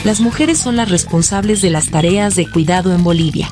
Las mujeres son las responsables de las tareas de cuidado en Bolivia.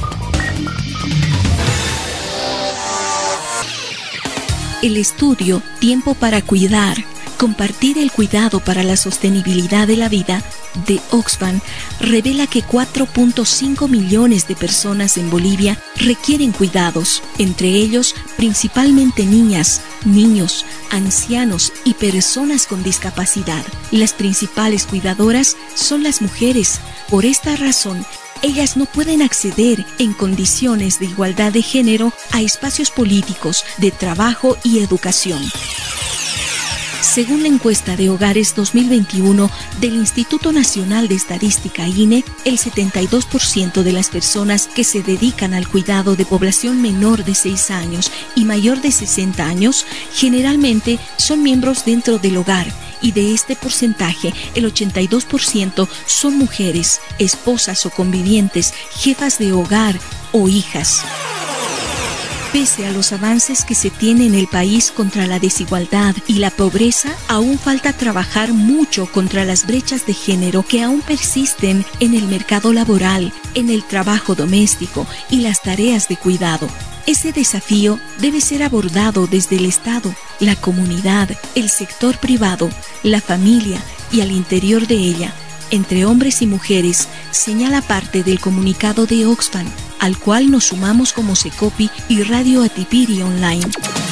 El estudio Tiempo para Cuidar, compartir el cuidado para la sostenibilidad de la vida, de Oxfam, revela que 4.5 millones de personas en Bolivia requieren cuidados, entre ellos principalmente niñas, niños, ancianos y personas con discapacidad. Las principales cuidadoras son las mujeres. Por esta razón, ellas no pueden acceder en condiciones de igualdad de género a espacios políticos, de trabajo y educación. Según la encuesta de Hogares 2021 del Instituto Nacional de Estadística INE, el 72% de las personas que se dedican al cuidado de población menor de 6 años y mayor de 60 años generalmente son miembros dentro del hogar, y de este porcentaje, el 82% son mujeres, esposas o convivientes, jefas de hogar o hijas. Pese a los avances que se tiene en el país contra la desigualdad y la pobreza, aún falta trabajar mucho contra las brechas de género que aún persisten en el mercado laboral, en el trabajo doméstico y las tareas de cuidado. Ese desafío debe ser abordado desde el Estado, la comunidad, el sector privado, la familia y al interior de ella, entre hombres y mujeres, señala parte del comunicado de Oxfam, al cual nos sumamos como Secopi y Radio Atipiri Online.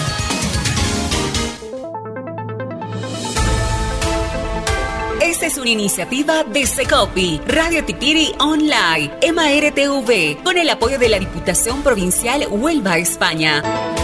Esta es una iniciativa de Secopi, Radio Atipiri Online, EMA RTV, con el apoyo de la Diputación Provincial Huelva, España.